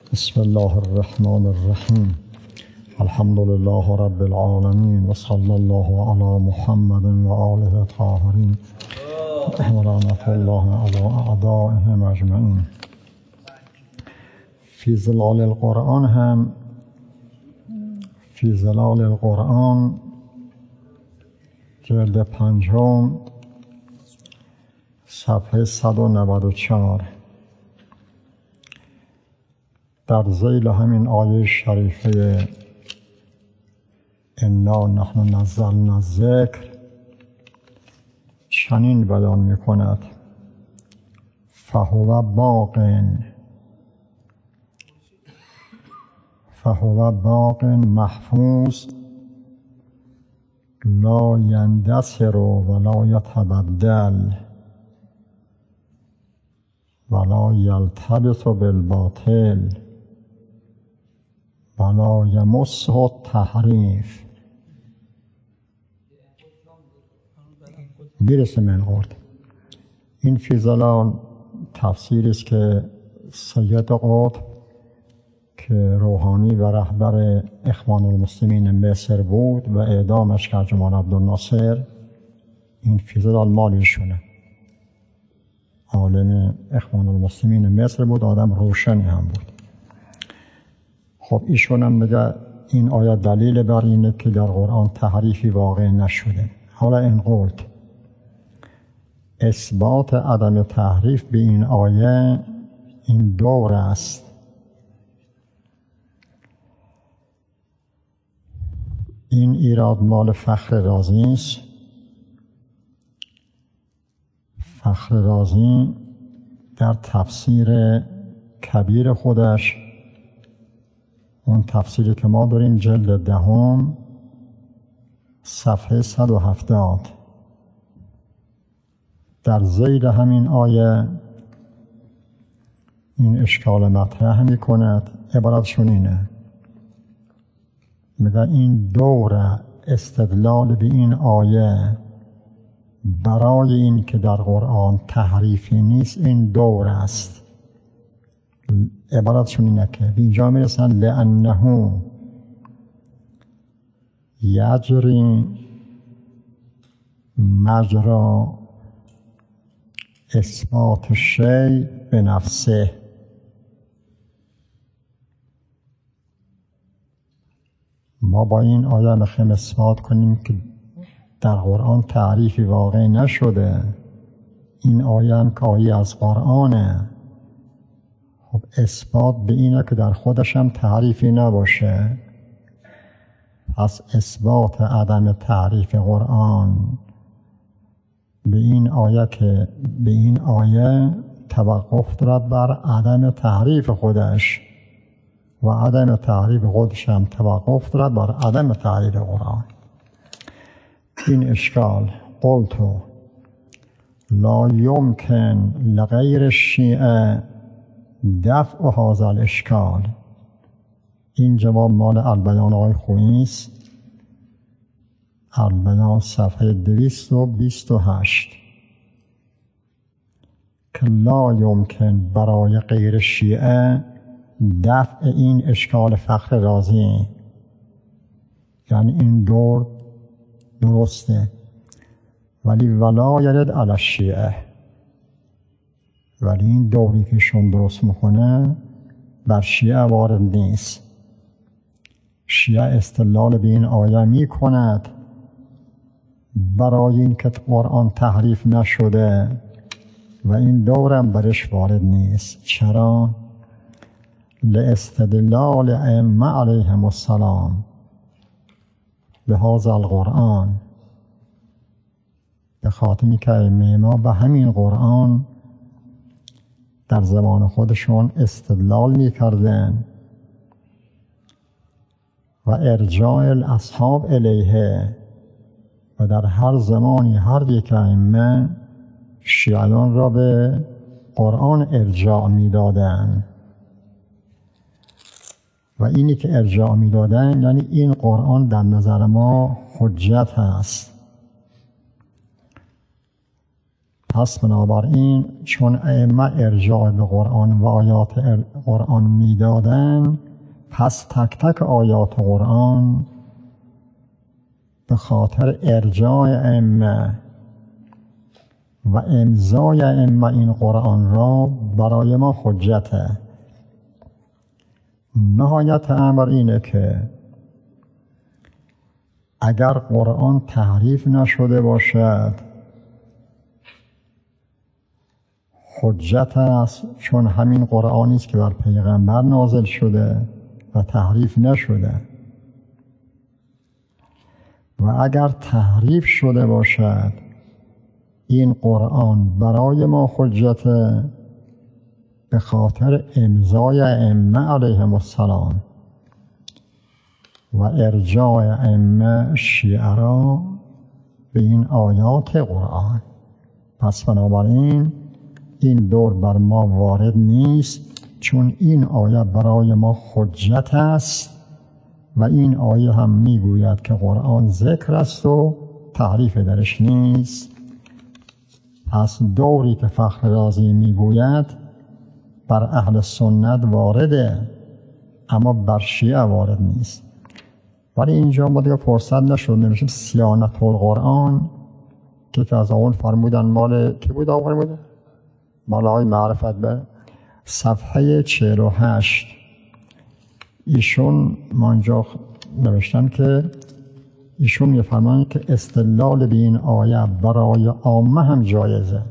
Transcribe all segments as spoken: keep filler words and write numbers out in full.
بسم الله الرحمن الرحیم. الحمد لله رب العالمین و صلی الله علی محمد و آله الطاهرین و لعنت الله علی اعدائهم اجمعین. فی ظلال القرآن هم فی ظلال القرآن جلد پنجم صفحه صد و نود و چهار در ذیل همین آیه شریفه انا نحن نزلنا الذکر چنین بیان می کند: فهو باق فهو باق محفوظ لا یندثر ولا یتبدل ولا یلتبس بالباطل ولا یمسه التحریف. بیرسه من قرد. این فی ظلال تفسیری است که سید قطب که روحانی و رهبر اخوان المسلمین مصر بود و اعدامش کرد جمال عبدالناصر، این فی ظلال مالیشونه. عالم اخوان المسلمین مصر بود، آدم روشنی هم بود. خب ایشون هم میگه این آیه دلیل بر اینه که در قرآن تحریفی واقع نشده. حالا این قلت اثبات عدم تحریف به این آیه این دور است. این ایراد مال فخر رازی است. فخر رازی در تفسیر کبیر خودش، اون تفسیری که ما داریم جلد دهم صفحه صد و هفتاد، در ذیل همین آیه این اشکال مطرح می کند. عبارتشون اینه، میگه این دور استدلال به این آیه برای این که در قرآن تحریفی نیست این دور است. عبارتشون اینه که به اینجا میرسن لأنه یجری مجرا اثبات شیء به نفسه. ما با این آیه میخوایم اثبات کنیم که در قرآن تعریفی واقع نشده. این آیه هم که آیه از قرآنه، خب اثبات به اینه که در خودش هم تعریفی نباشه. پس اثبات عدم تعریف قرآن به این آیه که به این آیه توقف دارد بر عدم تعریف خودش و عدم تعریف خودش هم توقف دارد بر عدم تعریف قرآن. این اشکال قلتو لا یمکن لغیر الشیعه دفع هذا الاشکال. این جواب مال البیان آقای خویی است، البیان صفحه دویست و بیست و هشت، که لا یمکن برای غیر شیعه دفع این اشکال فخر رازی. یعنی این دور درسته، ولی ولا یرد علی الشیعه، ولی این دوری که شون درست میکنه بر شیعه وارد نیست. شیعه استدلال به این آیه میکند برای این که قرآن تحریف نشده و این دورم برش وارد نیست. چرا؟ لاستدلال ائمه علیهم السلام به هذا القرآن، به خاطر که ائمه ما به همین قرآن در زمان خودشون استدلال میکردن و ارجاع الاصحاب الیه، و در هر زمانی هر یک ائمه شیعیان را به قرآن ارجاع میدادن. و اینی که ارجاع میدادن یعنی این قرآن در نظر ما حجت هست. پس بنابراین چون ائمه ارجاع به قرآن و آیات قرآن میدادن، پس تک تک آیات قرآن به خاطر ارجاع ائمه و امضای ائمه این قرآن را برای ما حجته. نهایت امر اینه که اگر قرآن تحریف نشده باشد حجت است، چون همین قرآنی است که بر پیغمبر نازل شده و تحریف نشده. و اگر تحریف شده باشد این قرآن برای ما حجت به خاطر امضای ائمه علیهم السلام و ارجاع ائمه شیعه را به این آیات قرآن. پس بنابراین این دور بر ما وارد نیست، چون این آیه برای ما حجت است و این آیه هم میگوید که قرآن ذکر است و تحریف درش نیست. پس دوری که فخر رازی میگوید بر اهل سنت وارده، اما بر شیعه وارد نیست. ولی اینجا ما دیگه فرصت نشد نمیشیم صیانت القرآن که که از اون فرمودن مال کی بود آقای فرمودن؟ مال آقای معرفت به صفحه چهل و هشت. ایشون ما اینجا نوشتن که ایشون میفرمایند که استدلال به این آیه برای عامه هم جایزه.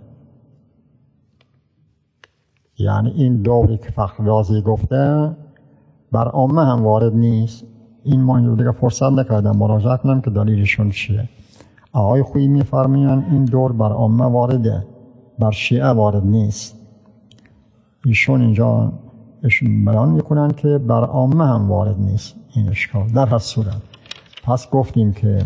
یعنی این دوری که فخر رازی گفته بر عامه هم وارد نیست. این ما اینجا دیگه فرصت نکردم مراجعه کنم که دلیلشون چیه. آقای خویی میفرمایند این دور بر عامه وارده، بر شیعه وارد نیست. ایشون اینجا بیان میکنن که بر عامه هم وارد نیست این اشکال. در هر صورت پس گفتیم که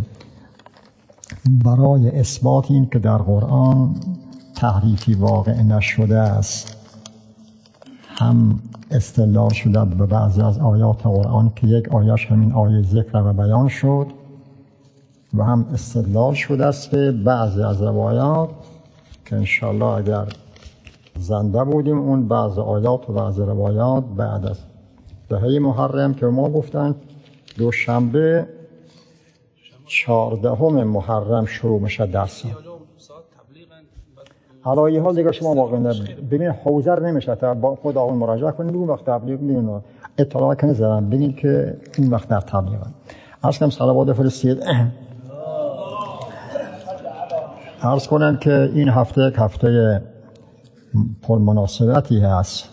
برای اثبات این که در قرآن تحریفی واقع نشده است هم استدلال شده به بعضی از آیات قرآن که یک آیش همین آیه ذکر و بیان شد، و هم استدلال شده است به بعضی از روایات که انشاءالله اگر زنده بودیم اون بعض آیات و بعض روایات بعد از دهه محرم که ما گفتن دوشنبه چهاردهم محرم شروع میشه درس. علایه ها دیگه شما واقعا ببین حوزر نمیشه تا با خود آقای مراجعه کنید اون وقت تبلیغ ببینید اطلاع کنید زدن ببینید که این وقت در تبلیغ عرض کنم صلوات بفرستید. عرض کنم که این هفته یک هفته پر مناسبتی هست.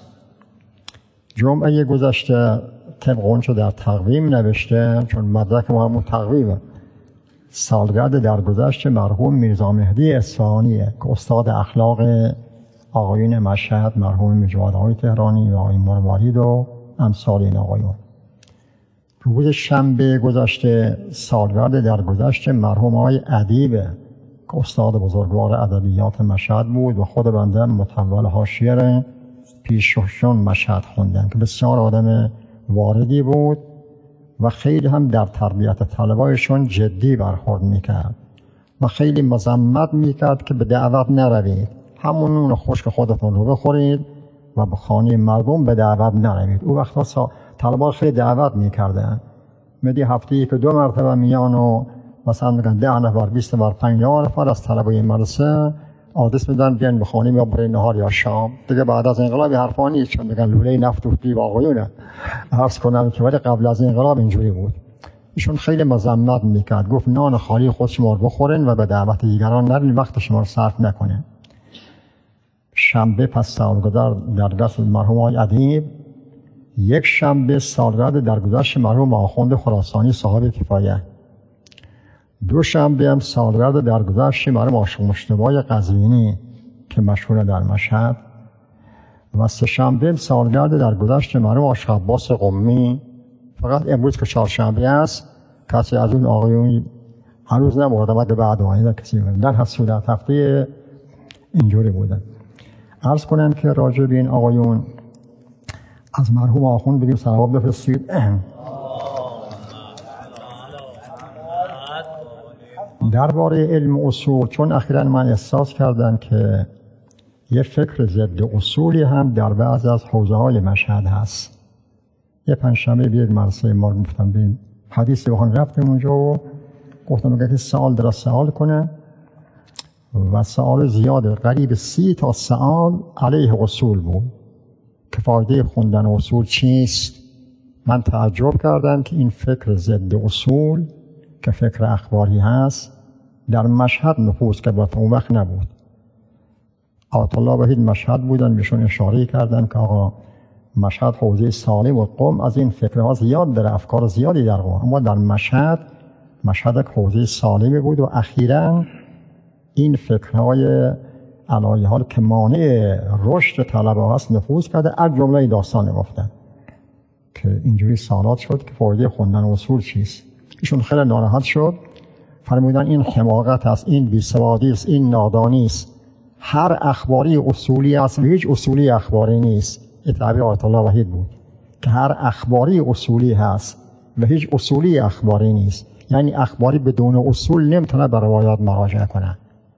جمعه گذشته طبق اونچه در تقویم نوشته، چون مدرک ما همون تقویمه، سالگرد درگذشت مرحوم میرزا مهدی اصفهانیه که استاد اخلاق آقایون مشهد مرحوم مجاهدهای تهرانی و آقای مروارید و امثال این آقایون. روز شنبه گذشته سالگرد درگذشت مرحوم آقای ادیبه که استاد بزرگوار ادبیات مشهد بود و خود بنده متول حاشیه پیششون مشهد خوندن که بسیار آدم واردی بود و خیلی هم در تربیت طلبایشون جدی برخورد میکرد و خیلی مذمت میکرد که به دعوت نروید، همون نون خشک خودتون رو بخورید و به خانه مردم به دعوت نروید. او وقتا طلبا خیلی دعوت میکردن، میدی هفته که دو مرتبه میان و مثلا میگن ده نفر بیست نفر پنجاه نفر از طلبای مدرسه آدرس میدن بیان به خانه یا برای نهار یا شام. دیگه بعد از انقلاب حرفا نیست، چون میگن لوله نفت و فریب آقایونه. عرض کنم که ولی قبل از انقلاب اینجوری بود. ایشون خیلی مذمت میکرد، گفت نان خالی خود شما رو بخورین و به دعوت دیگران نرین، وقت شما رو صرف نکنین. شنبه پس سالگرد درگذشت مرحوم آقای ادیب، یک شنبه سالگرد درگذشت مرحوم آخوند خراسانی صاحب کفایه، دو شنبه هم سالگرد درگذشت مرحوم عاشق مجتبی قزوینی که مشهور در مشهد، و سه شنبه سالگرد درگذشت مرحوم عاشق عباس قمی. فقط امروز که چهارشنبه است کسی از اون آقایون هنوز نمورد، بعد بعد آینده کسی بود. در هر صورت هفته اینجوری بودن. عرض کنم که راجع به این آقایون از مرحوم آخوند بگیم صلوات بفرستید. درباره علم اصول، چون اخیراً من احساس کردم که یه فکر ضد اصولی هم در بعض از حوزه های مشهد هست. یه پنجشنبه بیاید مدرسه ما گفتم بیم حدیث بخون، رفتیم اونجا و گفتم اگر سوال در سوال کنه و سوال زیاده، قریب سی تا سوال علیه اصول بود که فایده خوندن اصول چیست. من تعجب کردم که این فکر ضد اصول که فکر اخباری هست در مشهد نفوذ که با اون وقت نبود. آیت الله وحید مشهد بودن، بهشون اشاره کردن که آقا مشهد حوزه سالم و قم از این فکرها زیاد داره، افکار زیادی در قم، اما در مشهد مشهد یک حوزه سالمی بود و اخیراً این فکرهای علایه حال که مانع رشد طلبه هست نفوذ کرده. از جمله داستان گفتن که اینجوری سوالات شد که فایده خوندن اصول چیست. ایشون خیلی ناراحت شد، فرمودن این حماقت است، این بیسوادی است، این نادانی است. هر اخباری اصولی است و هیچ اصولی اخباری نیست. این تعبیر آیت الله وحید بود که هر اخباری اصولی هست و هیچ اصولی اخباری نیست. یعنی اخباری بدون اصول نمیتونه به روایات مراجعه کنه.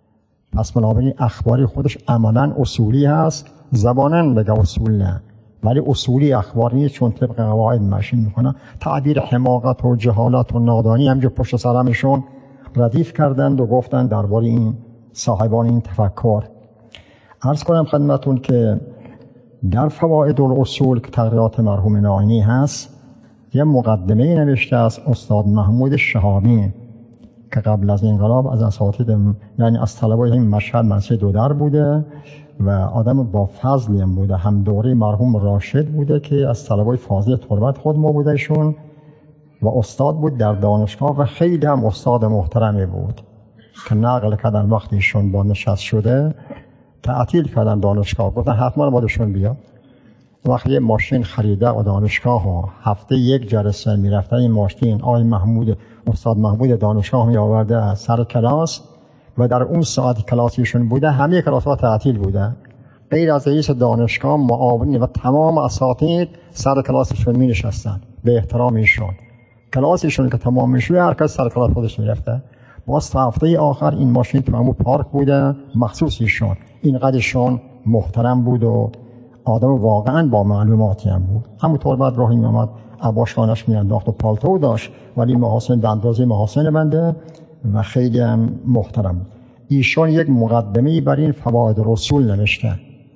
پس بنابراین اخباری خودش عملاً اصولی هست، زباناً بگه اصول نه، ولی اصولی اخباری نیست چون طبق قواعد ماشین میکنه. تعبیر حماقت و جهالت و نادانی همجا پشت سرمشون ردیف کردند و گفتند درباره این صاحبان این تفکر. عرض کنم خدمتون که در فوائد الاصول که تقریرات مرحوم ناینی هست یه مقدمه نوشته است استاد محمود شهابی که قبل از انقلاب از اساتید یعنی از طلبای این مشهد مدرسه دودر بوده و آدم با فضلی هم بوده، هم دوره مرحوم راشد بوده که از طلبای فاضل تربت خود ما بودهشون و استاد بود در دانشگاه و خیلی هم استاد محترمی بود که نقل کردن وقتی ایشون با نشست شده تعطیل کردن دانشگاه، گفتن حتما بادشون بیا. وقتی ماشین خریده و دانشگاه ها هفته یک جلسه میرفته این ماشین آقای محمود استاد محمود دانشگاه می آورده سر کلاس و در اون ساعت کلاسیشون بوده همه کلاس ها تعطیل بوده، غیر از رئیس دانشگاه معاونین و تمام اساتید سر کلاسشون می نشستن به احترام ایشون. کلاسشون که تمام میشه هر کس سر کلاس خودش میرفته. باز تا هفته آخر این ماشین تو همون پارک بوده مخصوص ایشون. اینقدرشون محترم بود و آدم واقعا با معلوماتی هم بود. همونطور بعد راهی می آمد عباشانش می انداخت و پالتو داشت ولی محاسن به اندازه محاسن بنده و خیلی هم محترم بود. ایشون یک مقدمه بر این فواید رسول نوشته.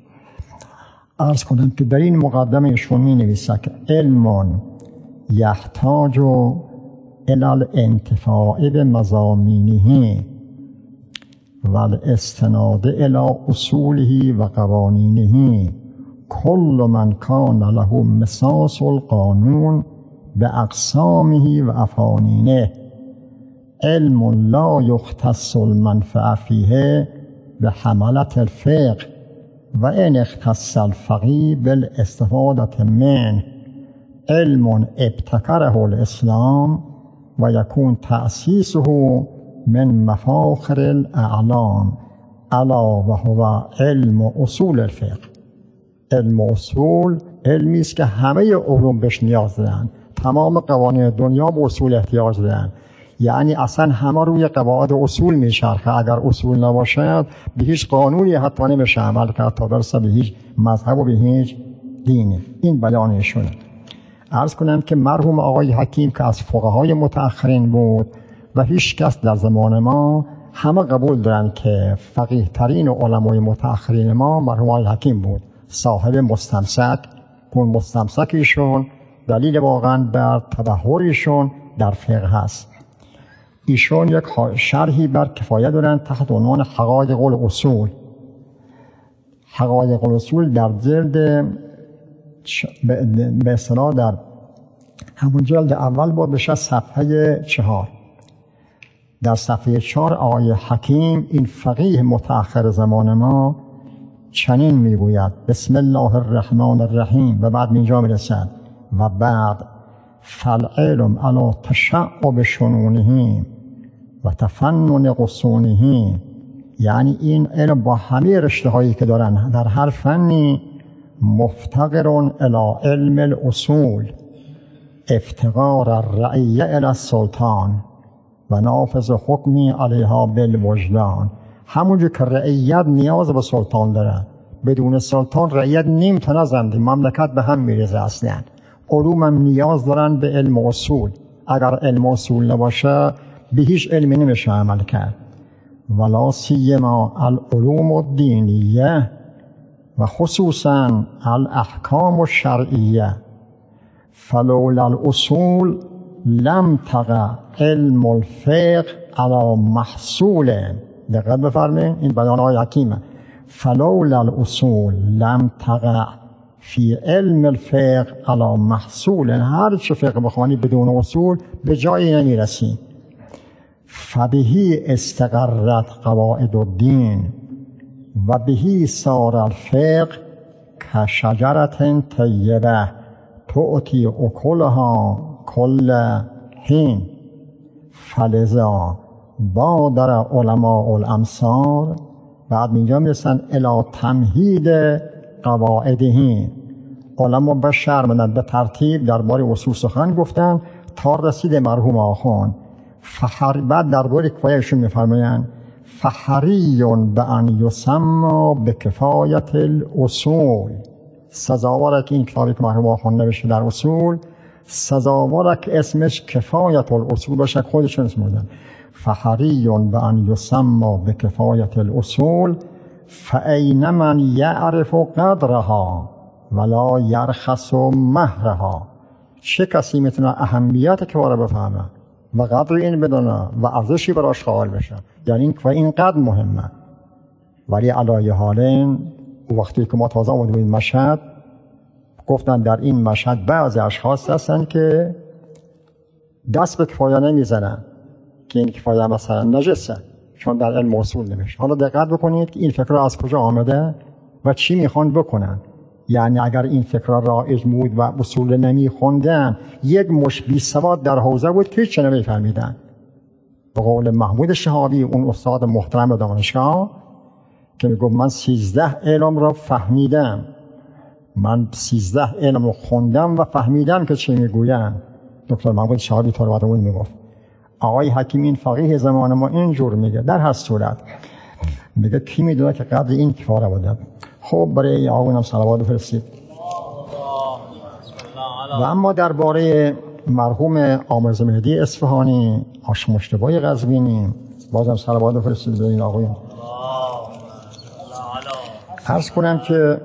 عرض کنم که در این مقدمه ایشون می نویسه که علم یحتاج الی الانتفاع بمضامینه والاستناد الی اصوله و قوانینه کل من کان له مساس القانون باقسامه و افانینه علم لا یختص المنفع فیه بحملة الفقه و ان اختص الفقیه بالاستفادة منه علم ابتکره الاسلام و یکون تأسیسه من مفاخر الاعلام الا و هو علم اصول الفقه. علم اصول علمی است که همه علوم بهش نیاز دارن، تمام قوانین دنیا به اصول احتیاج دارن، یعنی اصلا همه روی قواعد اصول میچرخه. اگر اصول نباشد به هیچ قانونی حتی نمیشه عمل کرد تا برسه به هیچ مذهب و به هیچ دینی. این بیانشونه. عرض کنم که مرحوم آقای حکیم که از فقهای متأخرین بود و هیچ کس در زمان ما همه قبول دارن که فقیه ترین علمای متأخرین ما مرحوم آقای حکیم بود، صاحب مستمسک. اون مستمسکیشون دلیل واقعا بر تبحرشون در فقه هست. ایشون یک شرحی بر کفایه دارن تحت عنوان حقایق الاصول. حقایق الاصول در جلد به اصطلاح در همون جلد اول بود بشه صفحه چهار. در صفحه چهار آقای حکیم این فقیه متأخر زمان ما چنین میگوید بسم الله الرحمن الرحیم و بعد اینجا میرسد و بعد فالعلم علی تشعب شنونه و تفنن قصونه، یعنی این علم با همه رشته هایی که دارن در هر فنی مفتقر الی علم الاصول افتقار الرعیه الی السلطان و نافذ حکمی علیها بالوجدان. همونجور که رعیت نیاز به سلطان داره بدون سلطان رعیت نمیتونه زندگی، مملکت به هم میریزه. اصلا علوم هم نیاز دارن به علم و اصول. اگر علم و اصول نباشه به هیچ علمی نمیشه عمل کرد. ولا سیما العلوم الدینیه و خصوصا الاحکام الشرعیه فلولا الاصول لم تقع علم الفقه على محصول. دقت بفرمایید، این بیان آقای حکیمه. فلولا الاصول لم تقع فی علم الفقه على محصول. هر چه فقه بخوانی بدون اصول به جایی نمیرسی. فبهی استقرت قواعد الدین و بهی صار الفقه کشجرة طیبه تؤتی اکلها کل حین. فلذا بادر علماء الامصار، بعد اینجا میرسن الی تمهید قواعدهم. علما بشر منند به ترتیب درباره اصول سخن گفتن تا رسید مرحوم آخوان. فحر بعد درباره کفایهشون میفرمایند فحری به ان یسمى به کفایت الاصول. سزاواره که این کتابی که مرحوم آخوان نوشته در اصول، سزاواره که اسمش کفایت الاصول باشه. خودشون اسم بودن فحری به ان یسمى به کفایت الاصول فاین من یعرف قدرها ولا یرخص مهرها. چه کسی میتونه اهمیت کفایه رو بفهمه و قدر این بدونه و ارزشی براش قائل بشه؟ یعنی این کفایه اینقدر مهمه. ولی علایه حالین وقتی که ما تازه آمده بودیم مشهد، گفتن در این مشهد بعضی اشخاص هستن که دست به کفایه نمیزنن که این کفایه مثلا نجسه، چون در علم اصول نمیشه. حالا دقت بکنید که این فکر از کجا آمده و چی میخوان بکنن. یعنی اگر این فکر رایج بود و اصول نمیخوندن، یک مش بی سواد در حوزه بود که چه نمیفهمیدن. به قول محمود شهابی، اون استاد محترم دانشگاه، که میگفت من سیزده علم را فهمیدم، من سیزده علم رو خوندم و فهمیدم که چه میگویم. دکتر محمود شهابی طور بعدمون میگفت. آقای حکیم این فقیه زمان ما اینجور میگه. در هر صورت میگه کی میدونه که قدر این کفاره بوده. خب برای آقایون هم صلوات بفرستید. و اما درباره مرحوم آمرز مهدی اصفهانی، آش مشتبای قزوینی، بازم صلوات بفرستید به این آقایون. عرض کنم که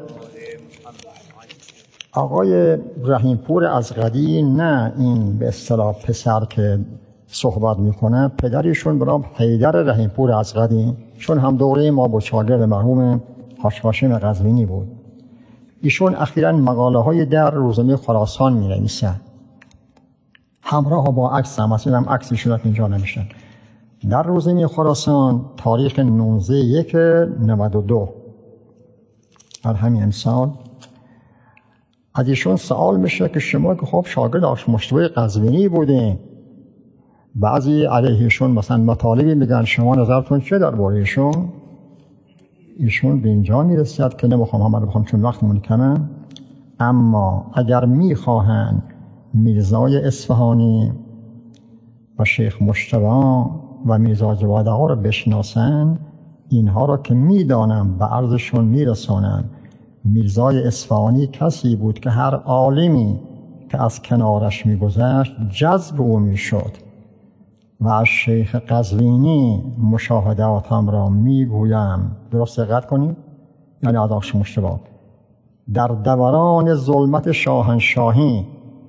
آقای رحیمپور ازغدی، نه این به اصطلاح پسر که صحبت میکنه، پدریشون برام حیدر رحیمپور ازغدی، چون هم دوره ما با شاگرد مرحوم حاج هاشم قزوینی بود. ایشون اخیراً مقاله های در روزنامه خراسان می نویسن، همراه با عکس هم، اصلا هم عکسشون که اینجا نمیشن. در روزنامه خراسان تاریخ نوزده یک نود و دو در همین امسال از ایشون سوال میشه که شما که خب شاگرد آش مشتبه قزوینی بودین، بعضی علیهشون مثلا مطالبی میگن، شما نظرتون چه درباره ایشون؟ ایشون به اینجا میرسید که نمیخوام همه رو بخوام چون وقتمون کمه، اما اگر میخواهن میرزای اصفهانی و شیخ مجتبی و میرزا جواد آقا رو بشناسن، اینها رو که میدانم به عرضشون میرسانن. میرزای اصفهانی کسی بود که هر عالمی که از کنارش میگذشت جذب او میشد و از شیخ قزوینی مشاهداتم را میگویم. درست دقت کنید، یعنی آداش مشتبه در دوران ظلمت شاهنشاهی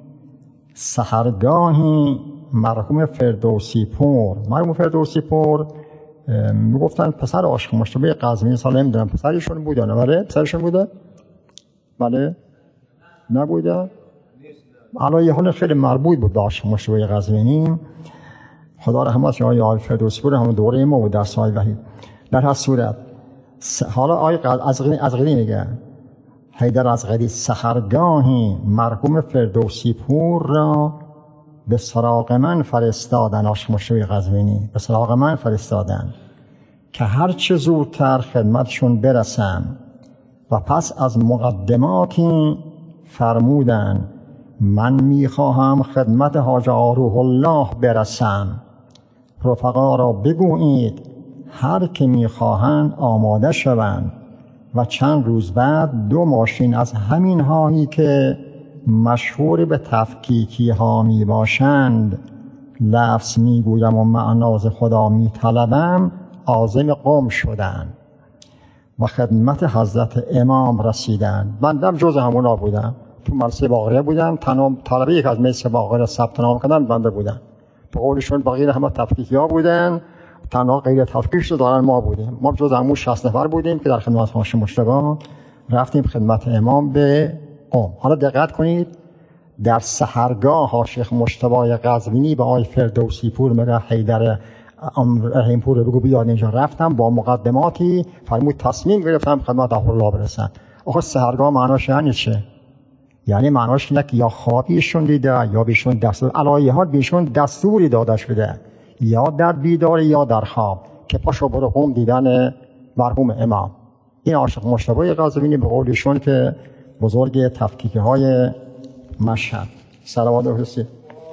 سحرگاهی مرحوم فردوسی پور، مرحوم فردوسی پور میگفتن پسر عاشق مشتبه قزوینی، سال نمیدونم پسرشون بوده نه؟ بله پسرشون بوده؟ بله نبوده؟ علی حال خیلی مربوط بود به عاشق مشتبه قزوینی. خدا رحمتش آقای آقای فردوسی پور هم دوره ما بود در سال وحید. در هر صورت حالا آقای ازغدی میگه، حیدر ازغدی سحرگاهی مرحوم فردوسی پور را به سراغ من فرستادن، عاشق مشتبه قزوینی به سراغ من فرستادن که هر چه زودتر خدمتشون برسم و پس از مقدماتی فرمودن من میخواهم خدمت حاج آروح الله برسم. رفقا را بگویید هر که میخواهند آماده شوند و چند روز بعد دو ماشین از همین هایی که مشهور به تفکیکی ها می باشند، لفظ می گویم و معناز خدا می طلبم، عازم قم شدند و خدمت حضرت امام رسیدند. بندم جز همونا بودم، تو مدرسه باقریه بودم، تنها طالبه یک از مدرسه باقریه ثبت نام کردن بنده بودم. به قولشون بقیه همه تفکیکی ها بودن، تنها غیر تفکیکش دارن ما بودیم. ما جز همون شصت نفر بودیم که در خدمت حاج مجتبی رفتیم خدمت امام به قم. حالا دقت کنید، در سحرگاه ها شیخ مجتبی قزوینی به آقای فردوسی پور میگه حیدر رحیمپور بگو بیاد اینجا. رفتم با مقدماتی، فرمود تصمیم گرفتم خدمت الله برسن. آخه سحرگاه معناش یعنی چه؟ یعنی معناش اینه که یا خوابیشون دیده یا بیشون دستور الهیات بیشون دستوری داده شده، یا در بیدار یا در خواب که پاشو برو قم دیدن مرحوم امام. این عاشق مجتبی قزوینی به قولشون که بزرگ تفکیک های مشهد. صلوات و حسی.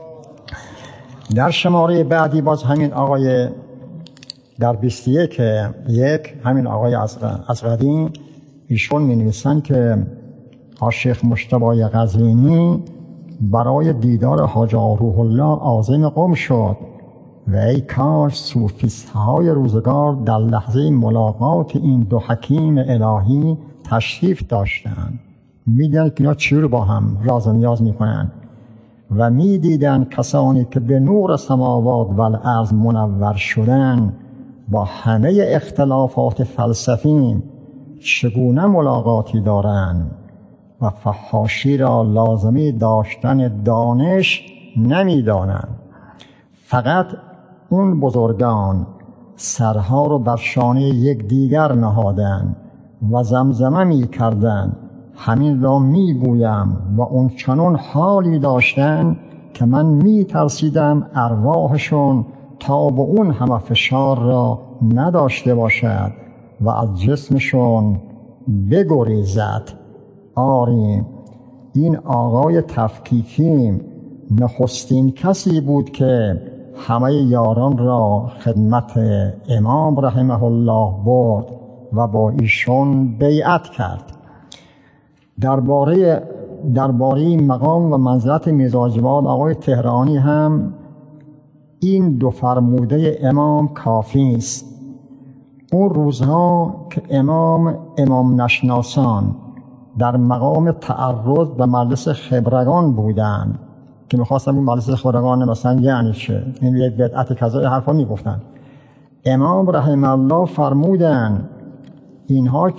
در شماره بعدی باز همین آقای در بیست و یک یک همین آقای اصغری ایشون می نویسن که عاشق مجتبی قزوینی برای دیدار حاج روح الله عازم قم شد و ای کاش صوفیست های روزگار در لحظه ملاقات این دو حکیم الهی تشریف داشتند. میدیدن که اینا چی رو با هم راز و نیاز میکنن و میدیدن کسانی که به نور سماوات و الارض منور شدن با همه اختلافات فلسفی چگونه ملاقاتی دارند و فحاشی را لازمی داشتن دانش نمیدانند. فقط اون بزرگان سرها رو بر شانه یک دیگر نهادند و زمزمه می کردند همین را می گویم و اون چنون حالی داشتن که من می ترسیدم ارواحشون تا به اون همه فشار را نداشته باشد و از جسمشون بگریزد. آری این آقای تفکیکی نخستین کسی بود که همه یاران را خدمت امام رحمه الله برد و با ایشون بیعت کرد. درباره درباره مقام و منزلت میرزاجواد آقای تهرانی هم این دو فرموده امام کافی است. اون روزها که امام امام نشناسان در مقام تعرض به مجلس خبرگان بودند که میخواستم این مجلس خبرگان مثلا یعنی چه، این یک بدعت کذا حرفا میگفتن، امام رحمه الله فرمودن اینها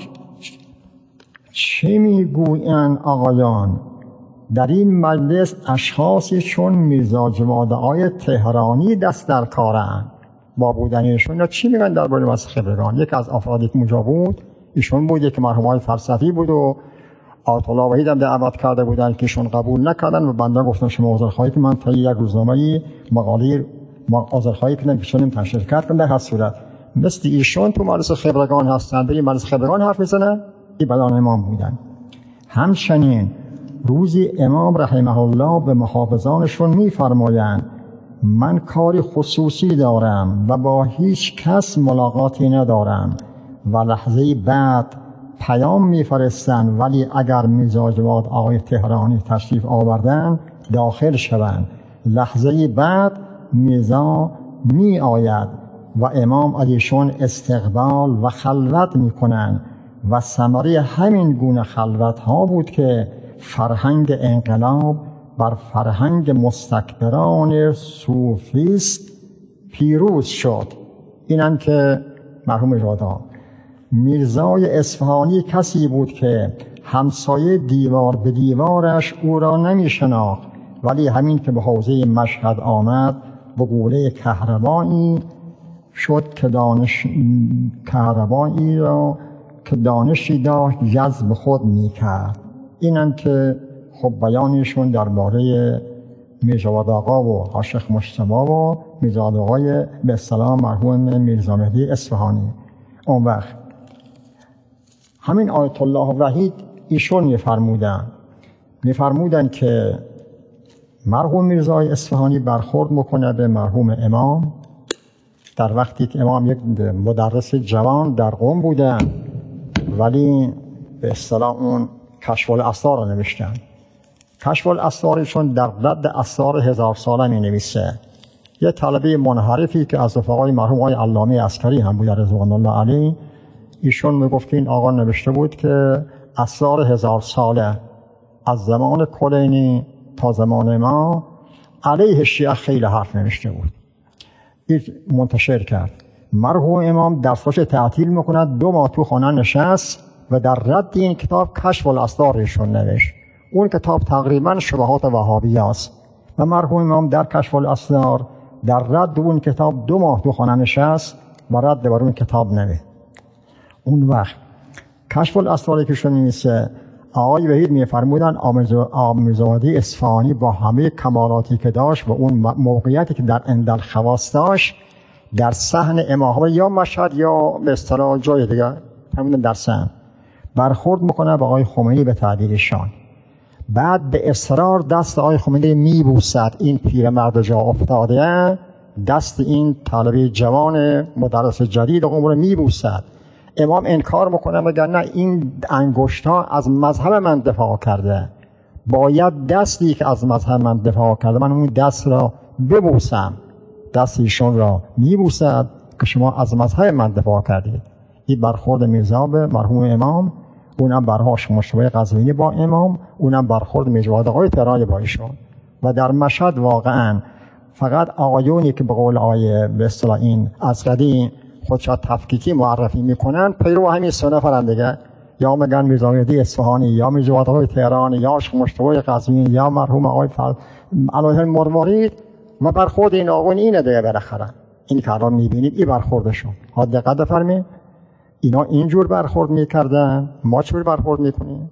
چه میگویند آقایان؟ در این مجلس اشخاصی چون میرزا جواد آقای تهرانی دست در کارند. با بودنشون چی میگن درباره مجلس خبرگان؟ یک از افرادی که اونجا بود ایشون بود، یک مرحوم های فلسفی بود و آیت الله وحید هم دعوت کرده بودن که ایشون قبول نکردن و بنده گفتم شما عذرخواهی که من تا یک روزنامه‌ای مقاله عذرخواهی کردم که چون تشریح کردم. در هر صورت مثل ایشون تو مجلس خبرگان هستن، برای مجلس خبرگان حرف میزنن، این بدان امام بودن. همچنین روزی امام رحمه الله به محافظانشون میفرمایند من کاری خصوصی دارم و با هیچ کس ملاقاتی ندارم و لحظه بعد پیام میفرستن، ولی اگر میرزا جواد آقای تهرانی تشریف آوردن داخل شوند. لحظه بعد میرزا می آید و امام علیشون استقبال و خلوت میکنن و ثمره همین گونه خلوت ها بود که فرهنگ انقلاب بر فرهنگ مستکبران صوفیست پیروز شد. اینم که مرحوم جواد میرزای اصفهانی کسی بود که همسایه دیوار به دیوارش او را نمی شناخت، ولی همین که به حوزه مشهد آمد به گوله کهربایی شد که دانش کهربایی را که دانشی داشت جذب خود می کرد. اینم که خب بیانشون درباره میرزا آقا و عاشق مجتبی و میرزا آقای به اصطلاح مرحوم میرزا مهدی اصفهانی. اون وقت همین آیت الله وحید ایشون میفرمودن میفرمودن که مرحوم میرزای اصفهانی برخورد میکنه به مرحوم امام در وقتی که امام یک مدرس جوان در قم بودن ولی به اصطلاح اون کشف الاسرار رو نوشتن. کشف الاسرارشون در رد اسرار هزار ساله می نویسه. یه طلبه منحرفی که از رفقای مرحوم آقای علامه عسکری هم بود رضوان الله علیه، ایشون میگفت که این آقا نوشته بود که اسرار هزار ساله از زمان کلینی تا زمان ما علیه شیعه خیلی حرف نوشته بود. این منتشر کرد. مرحوم امام درسش تعطیل میکند، دو ماه تو خانه نشست و در رد این کتاب کشف الاسرارشون نوشت. اون کتاب تقریبا شبهات وهابی است و مرحوم امام در کشف الاسرار در رد اون کتاب دو ماه تو خانه نشست و رد بر اون کتاب نوشت. اون وقت کشف الاسراری که شون میشه آقای وحید میفرمودن آمرزادی اصفهانی با همه کمالاتی که داشت و اون موقعیتی که در اندل خواص داشت در صحن امامه یا مشهد یا به اصطلاح جای دیگه همون در صحن برخورد میکنه با آقای خمینی به تعبیرشان. بعد به اصرار دست آقای خمینی میبوسد. این پیرمرد جا افتاده دست این طالب جوان مدرس جدید عمر میبوسد. امام انکار میکنه، مگر نه این انگشت‌ها از مذهب من دفاع کرده، باید دستی که از مذهب من دفاع کرده من اون دست را ببوسم. دست ایشون را میبوسد که شما از مذهب من دفاع کردید. این برخورد میرزا به مرحوم امام، اونم برهاش مشتبه قزوینی با امام، اونم برخورد میرزا آقای تهرانی با ایشون. و در مشهد واقعا فقط آقایونی که به قول آقای به اصطلاح این اصغری خودشا تفکیکی معرفی میکنن پیرو همین سه نفرن دیگه، یا میگن میرزا مهدی اصفهانی یا میرزا آقای تهرانی یا مشتبه قزوینی یا مرحوم آقای فر... علیه المروارید و برخورد این آقایون اینه دیگه. بالاخره این که الان میبینید این برخوردشون. ها دقت بفرمایید، اینا اینجور برخورد میکردن، ما چجور برخورد میکنیم؟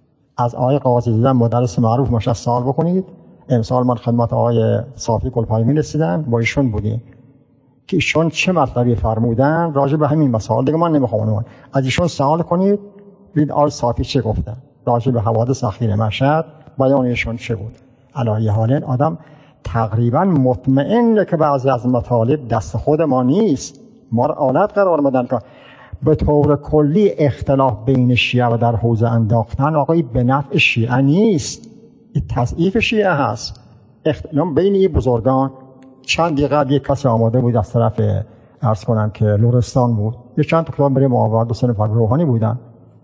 از آقای قاضی دیدن مدرس معروف ماشه سوال بکنید. امسال من خدمت آقای صافی گلپایمی رسیدم، با ایشون بودیم که ایشون چه مطلبی فرمودن راجع به همین مسائل دیگه من نمیخوام اون از ایشون سوال کنید ببینید آقای صافی چه گفتن راجع به حوادث اخیر مشهد، بیان ایشون چه بود. علی حال آدم تقریبا مطمئنه که بعضی از مطالب دست خود ما نیست، ما را آلت قرار بدن که به طور کلی اختلاف بین شیعه و در حوزه انداختن آقای به نفع شیعه نیست، این تضعیف شیعه هست. اختلاف بین این بزرگان چند دقیقه یک کسی آماده بود از طرف عرض کنم که لرستان بود، یه چند تا کتاب برای معاورد و سه نفر روحانی بودن،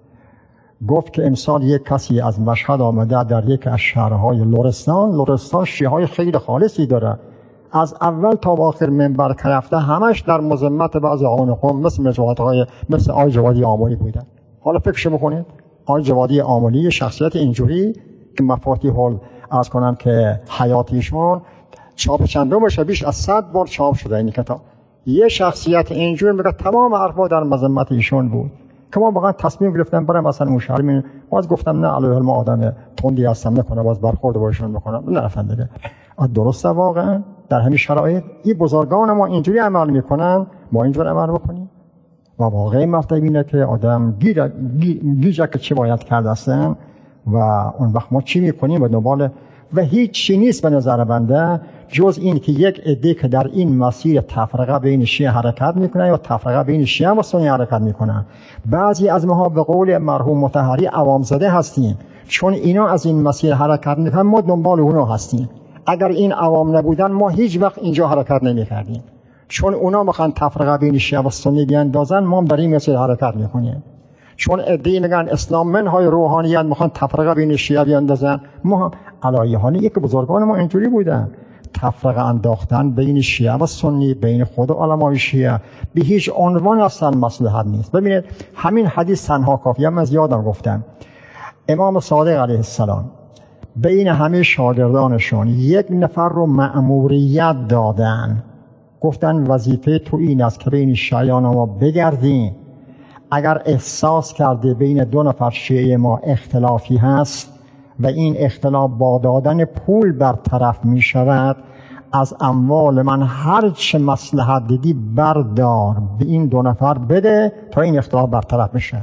گفت که امسال یک کسی از مشهد آمده در یک از شهرهای لرستان. لرستان شیعه های خیلی خالصی داره، از اول تا آخر منبر کرفته همش در مذمت بعض آقایان قوم مثل مجوادهای مثل آقای جوادی آملی بودن. حالا فکرش بکنید آقای جوادی آملی شخصیت اینجوری که مفاتیح عرض کنم که حیاتیشون چاپ چندمش بیش از صد بار چاپ شده این کتاب. یه شخصیت اینجور میگه تمام حرفا در مذمت ایشون بود که ما واقعا تصمیم گرفتم برم مثلا مشاور باز گفتم نه علیه ما آدم تندی هستم نکنه باز برخورد با ایشون بکنم نه رفتن دیگه. درسته واقعا در همین شرایط این بزرگان ما اینجوری عمل میکنن، ما اینجوری عمل بکنیم و واقعی مرتبه اینه که آدم گیره گیجه که چه باید کرده هستن و اون وقت ما چی میکنیم و دنبال و هیچ چی نیست به نظر بنده جز این که یک عده که در این مسیر تفرقه بین شیعه حرکت میکنن یا تفرقه بین شیعه و سنی حرکت میکنن. بعضی از ما به قول مرحوم مطهری عوام زده هستیم، چون اینا از این مسیر حرکت میکنن ما دنبال اونا هستیم. اگر این عوام نبودن ما هیچ وقت اینجا حرکت نمیکردیم، چون اونا میخوان تفرقه بین شیعه و سنی بیاندازن ما در این مسیر حرکت میکنیم. چون عده‌ای میگن اسلام منهای روحانیت میخوان تفرقه بین شیعه بیاندازن، ما علی حال یک بزرگان ما اینجوری بودن، تفرقه انداختن بین شیعه و سنی بین خود و علمای شیعه به هیچ عنوان اصلا مصلحت نیست. ببینید همین حدیث تنها کافیه. من از یادم گفتم امام صادق علیه السلام بین همه شاگردانشون یک نفر رو مأموریت دادن، گفتن وظیفه تو این است که بین شیعیان ما بگردی، اگر احساس کرده بین دو نفر شیعه ما اختلافی هست و این اختلاف با دادن پول برطرف می شود، از اموال من هر چه مصلحت دیدی بردار به این دو نفر بده تا این اختلاف برطرف میشه.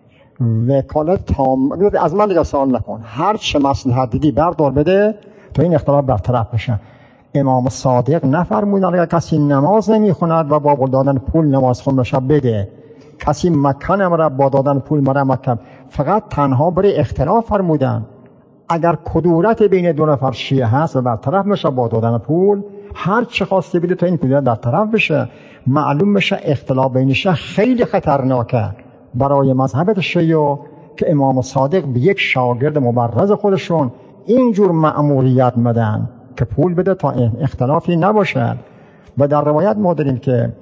وکالت تام از من دیگه سوال نکن، هر چه مصلحت دیدی بردار بده تا این اختلاف برطرف میشه. امام صادق نفرمودن اگر کسی نماز نمیخوند و با دادن پول نماز خونش بده، کسی مکن امر با دادن پول مرا مکن، فقط تنها برای اختلاف فرمودن. اگر کدورت بین دو نفر شیعه هست و برطرف میشه با دادن پول، هر چه خواسته بده تا این کدورت برطرف بشه، معلوم میشه اختلاف بینش خیلی خطرناکه برای مذهب شیعه که امام صادق به یک شاگرد مبرز خودشون اینجور مأموریت مدن که پول بده تا اختلافی نباشه. و در روایت ما داریم که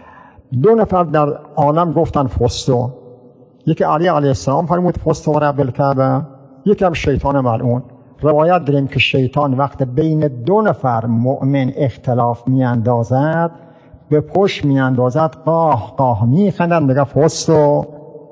دو نفر در عالم گفتن فستو، یکی علی علیه السلام فرمود فستو رب الکعبه، یکی هم شیطان ملعون. روایت داریم که شیطان وقت بین دو نفر مؤمن اختلاف میاندازد به پشت میاندازد، قاه قاه میخندن میگه فستو.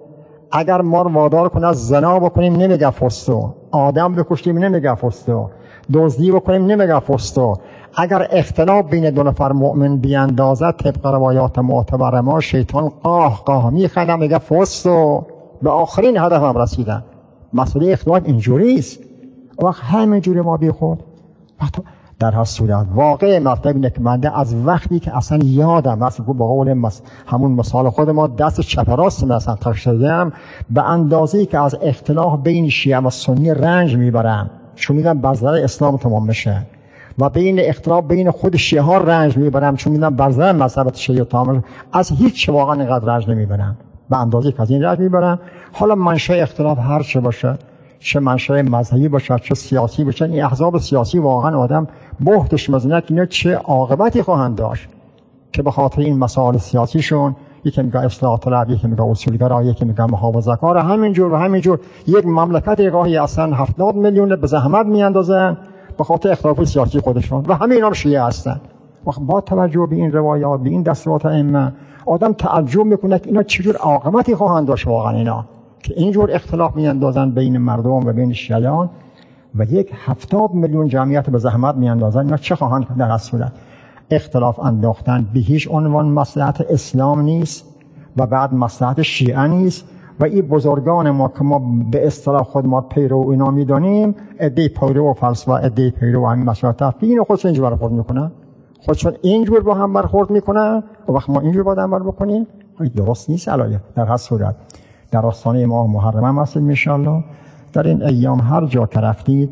اگر ما رو وادار کنه زنا بکنیم نمیگه فستو، آدم بکشیم نمیگه فستو، دزدی بکنیم نمیگه فستو. اگر اختلاف بین دو نفر مؤمن بیاندازد طبق روایات معتبر ما، شیطان قاه قاه میخندن میگه فستو. به آخرین هدف هم رسیدن. مسئله اختلاف اینجوری است. وقت همینجوری ما بی خود در هر صورت واقع مطلب اینه که من از وقتی که اصلا یادم مثلا با قول مس... همون مثال خود ما دست چپ راست مثلا تشدیدم، به اندازه‌ای که از اختلاف بین شیعه و سنی رنج میبرم چون میدونم برزر اسلام تمام میشه، و بین اختلاف بین خود شیعه ها رنج میبرم چون میدونم برزر مذهب شیعه تمام، از هیچ واقعا اینقدر رنج نمیبرم به اندازه‌ای که از این رنج میبرم. حالا منشأ اختلاف هر چه باشه، چه منشأ مذهبی باشه چه سیاسی باشه، این احزاب سیاسی واقعا آدم بهتش مزنه که اینا چه عاقبتی خواهند داشت که به خاطر این مسائل سیاسیشون یکی میگه اصلاح طلب، یکی میگه اصولگرا، یکی میگه محافظه‌کار، همینجور و همینجور یک مملکت گاهی اصلا هفتاد میلیون به زحمت میاندازن به خاطر اختلاف سیاسی خودشون و همه اینا هم شیعه هستن. وقت با توجه به این روایات، به این دستورات ائمه، آدم تعجب میکنه که اینا چجور عاقبتی خواهند داشت واقعا اینا که اینجور اختلاف میاندازن بین مردم و بین شیعیان و یک هفتاد میلیون جمعیت به زحمت میاندازن. اینا چه خواهند در هر صورت؟ اختلاف انداختن به هیچ عنوان مصلحت اسلام نیست و بعد مصلحت شیعه نیست. و این بزرگان ما که ما به اصطلاح خود ما پیرو اینا میدانیم، عده پیرو و فلسفه، عده پیرو همین مسائل تفکیک خودشون اینجور برخورد میکنن، خودشون اینجور با هم برخورد میکنن و وقت ما اینجور با هم برخورد بکنیم درست نیست. علایه در هر صورت در آستانه ماه محرم هم هستیم ان شاء الله. در این ایام هر جا که رفتید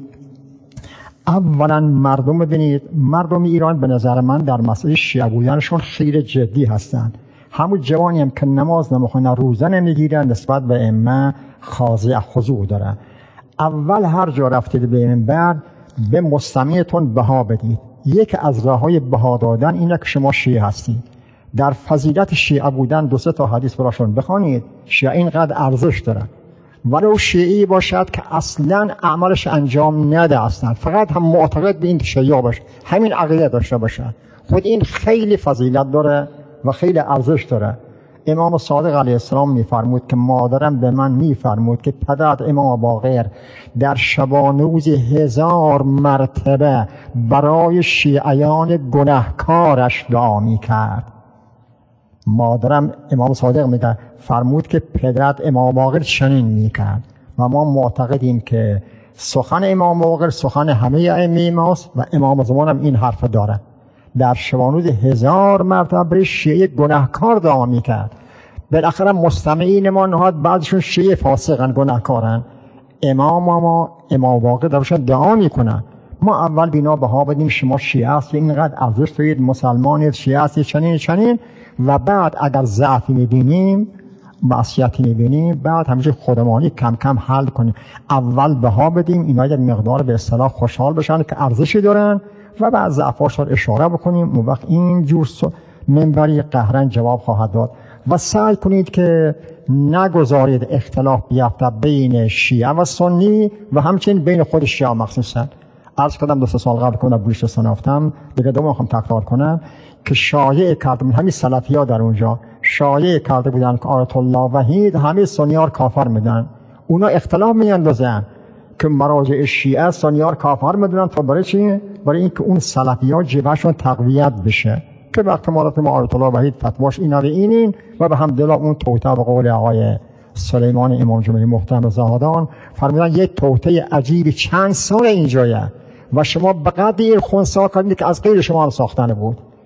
اولا مردم ببینید، مردم ایران به نظر من در مسئله شیعه بودنشون خیلی جدی هستند. همون جوانی هم که نماز نمیخونن، روزه نمیگیرن، نسبت به ائمه خاضع خضوع دارن. اول هر جا رفتید به این بعد به مستمعتون بها بدید. یکی از راههای بها دادن اینه که شما شیعه هستید. در فضیلت شیعه بودن دو سه تا حدیث براشون بخونید. شیعه اینقدر ارزش دارن، ولو شیعی باشد که اصلا عملش انجام نده، اصلا فقط هم معتقد به این شیعه باشه، همین عقیده داشته باشه، خود این خیلی فضیلت داره و خیلی ارزش داره. امام صادق علیه السلام میفرمود که مادرم به من میفرمود که پدرت امام باقر در شبانه روز هزار مرتبه برای شیعیان گناهکارش دعا میکرد. مادرم امام صادق میگه فرمود که پدرت امام باقر چنین میکرد و ما معتقدیم که سخن امام باقر سخن همه ائمه ماست و امام زمان هم این حرف داره. در شبانوز هزار مرتبه برای شیعه گناهکار دعا میکرد. بالاخره مستمعین ما نهاد بعضشون شیعه فاسقن، گناهکارن، امام ما امام باقر درشون دعا میکنن. ما اول بینا بها بدیم شما شیعه هست، اینقدر ارزش دارید، مسلمانید، شیعه هستید، چنین چنین، و بعد اگر ضعفی میبینیم، معصیتی میبینیم، بعد همیشه خودمانی کم کم حل کنیم. اول بها بدیم اینا یک مقدار به اصطلاح خوشحال بشن که ارزشی دارن و بعد ضعفاش رو اشاره بکنیم. اون وقت این جور منبری قهرن جواب خواهد داد. و سعی کنید که نگذارید اختلاف بیفته بین شیعه و سنی و همچنین بین خود شیعه مخصوصا. عرض کردم دو سه سال قبل کنم بویش سنافتم دیگه دوم میخوام تکرار کنم که شایعه کرده همین سلفی‌ها در اونجا شایعه کرده بودن که آیت الله وحید همه سنی‌ها کافر میدن. اونا اختلاف میاندازن که مراجع شیعه سنی‌ها کافر میدونن تا برای چی؟ برای اینکه اون سلفی‌ها جبهشون تقویت بشه که وقتی ما رفتیم آیت الله وحید فتواش اینا و اینین و به هم دل اون توته به قول آقای سلیمان امام جمعه محترم زاهدان فرمودن یک توته عجیبی چند سال اینجایه و شما به قدر این خونسا کردید که از غیر شما رو ساختن بود.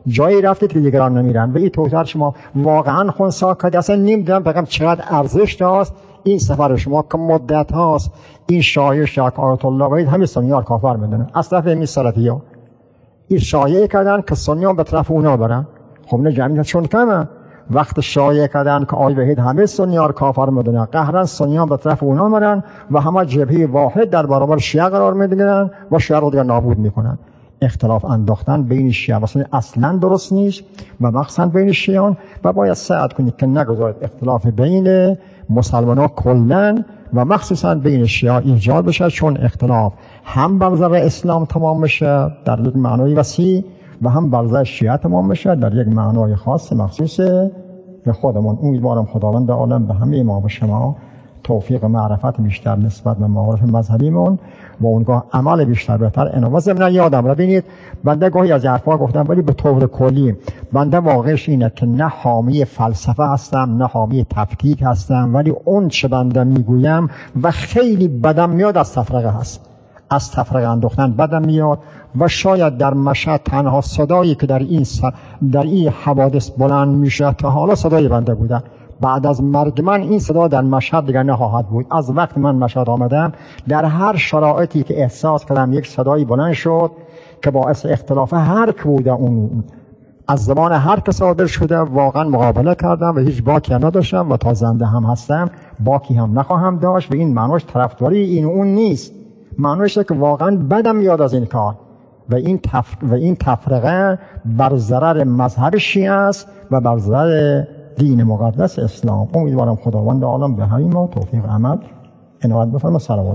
جایی رفتید که دیگران نمیرن. به این توتر شما واقعا خونسا کردید. اصلا نمیدونم بگم چقدر ارزش داشت این سفر شما که مدت هاست این شایعه شک آیت الله وحید همین سنی‌ها رو کافر میدونن. اصلا فهمی سلفی‌ها این شایعه کردن که سنی‌ها به طرف اونا برن. خب نه جمعیت چون کمه. وقت شایعه کردن که آیت وحید همه سنی‌ها رو کافر میدونن، قهرن سنی‌ها به طرف اونا برن و همه جبهه واحد در برابر شیعه قرار میگیرن و شیعه رو دیگه نابود میکنن. اختلاف انداختن بین شیعه و سنی اصلا درست نیست و مخصوصا بین شیعان و باید سعی کنید که نگذارید اختلاف بین مسلمانان کلا و مخصوصا بین شیعه ایجاد بشه، چون اختلاف هم بر ضرر اسلام تمام بشه در یک معنای وسیع و هم بر ضرر شیعه تمام بشه در یک معنای خاص مخصوص به خودمون. امیدوارم خداوند عالم به همه ما و شما توفیق معرفت بیشتر نسبت به معارف مذهبیمون و اونگاه عمل بیشتر بهتر عنوان ضمن یادم را ببینید بنده گاهی از حرفا گفتم ولی به طور کلی بنده واقعش اینه که نه حامی فلسفه هستم نه حامی تفکیک هستم، ولی اون چه بنده میگویم و خیلی بدم میاد از تفرقه هست، از تفرقه انداختن بدم میاد و شاید در مشهد تنها صدایی که در این س... در این حوادث بلند میشه تا حالا صدای بنده بوده. بعد از مرگ من این صدا در مشهد دیگر نخواهد بود. از وقت من مشهد آمدم در هر شرایطی که احساس کردم یک صدایی بلند شد که باعث اختلاف هر که بوده اون از زبان هر که صادر شده واقعا مقابله کردم و هیچ باکی هم نداشتم و تا زنده هم هستم باکی هم نخواهم داشت و این معنیش طرفداری این اون نیست. معنیش که واقعا بدم میاد از این کار و این تف... و این تفرقه بر ضرر مذهب شیعه است و بر ضرر دین مقدس اسلام. امیدوارم خداوند عالم به همین ما توفیق عمل عنایت بفرماید. سلام.